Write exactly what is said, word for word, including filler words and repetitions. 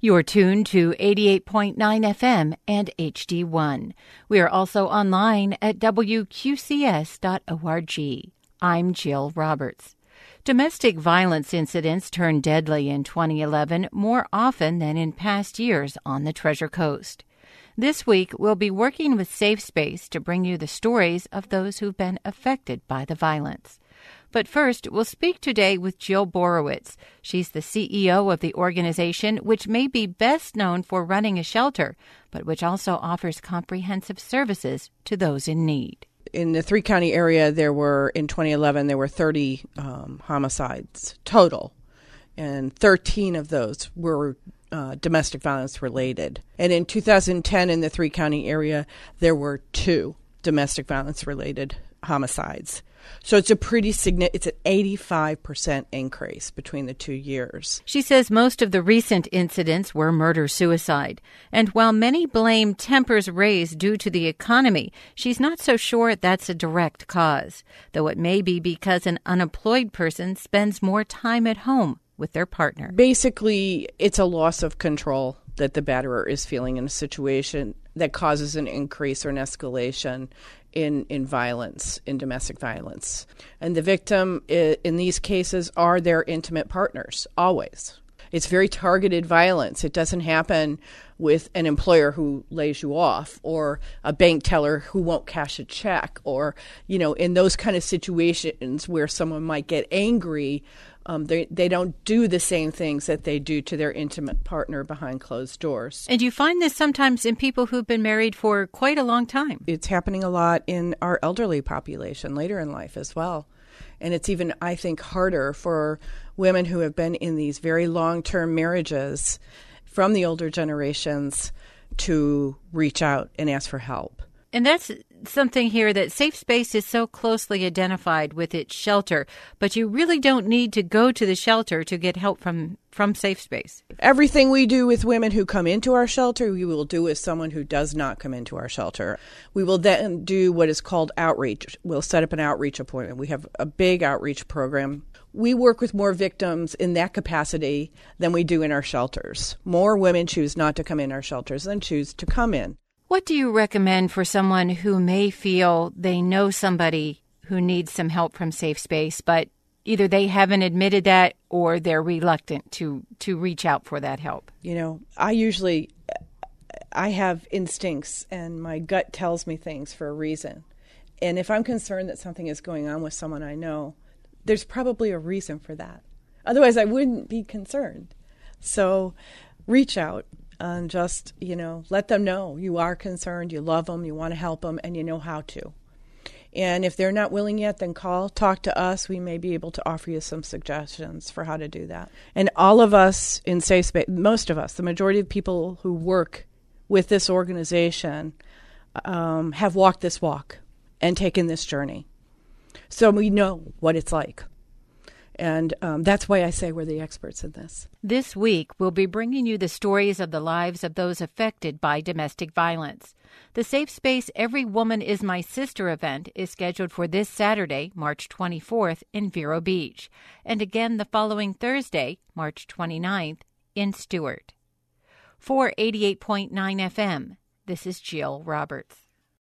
You're tuned to eighty-eight point nine F M and H D one. We are also online at W Q C S dot org. I'm Jill Roberts. Domestic violence incidents turned deadly in twenty eleven more often than in past years on the Treasure Coast. This week, we'll be working with Safe Space to bring you the stories of those who've been affected by the violence. But first, we'll speak today with Jill Borowitz. She's the C E O of the organization, which may be best known for running a shelter, but which also offers comprehensive services to those in need. In the three-county area, there were, in twenty eleven, there were thirty um, homicides total, and thirteen of those were uh, domestic violence related. And in two thousand ten, in the three-county area, there were two domestic violence related homicides. So it's a pretty significant, it's an eighty-five percent increase between the two years. She says most of the recent incidents were murder-suicide. And while many blame tempers raised due to the economy, she's not so sure that's a direct cause, though it may be because an unemployed person spends more time at home with their partner. Basically, it's a loss of control that the batterer is feeling in a situation that causes an increase or an escalation in, in violence, in domestic violence. And the victim in these cases are their intimate partners, always. It's very targeted violence. It doesn't happen with an employer who lays you off or a bank teller who won't cash a check or, you know, in those kind of situations where someone might get angry. Um, they they don't do the same things that they do to their intimate partner behind closed doors. And you find this sometimes in people who've been married for quite a long time. It's happening a lot in our elderly population later in life as well. And it's even, I think, harder for women who have been in these very long-term marriages from the older generations to reach out and ask for help. And that's something here that Safe Space is so closely identified with its shelter, but you really don't need to go to the shelter to get help from, from Safe Space. Everything we do with women who come into our shelter, we will do with someone who does not come into our shelter. We will then do what is called outreach. We'll set up an outreach appointment. We have a big outreach program. We work with more victims in that capacity than we do in our shelters. More women choose not to come in our shelters than choose to come in. What do you recommend for someone who may feel they know somebody who needs some help from Safe Space, but either they haven't admitted that or they're reluctant to, to reach out for that help? You know, I usually, I have instincts and my gut tells me things for a reason. And if I'm concerned that something is going on with someone I know, there's probably a reason for that. Otherwise, I wouldn't be concerned. So reach out. And just, you know, let them know you are concerned, you love them, you want to help them, and you know how to. And if they're not willing yet, then call, talk to us. We may be able to offer you some suggestions for how to do that. And all of us in Safe Space, most of us, the majority of people who work with this organization um, have walked this walk and taken this journey. So we know what it's like. And um, that's why I say we're the experts in this. This week, we'll be bringing you the stories of the lives of those affected by domestic violence. The Safe Space Every Woman Is My Sister event is scheduled for this Saturday, March twenty-fourth, in Vero Beach, and again the following Thursday, March twenty-ninth, in Stuart. For eighty-eight point nine F M, this is Jill Roberts.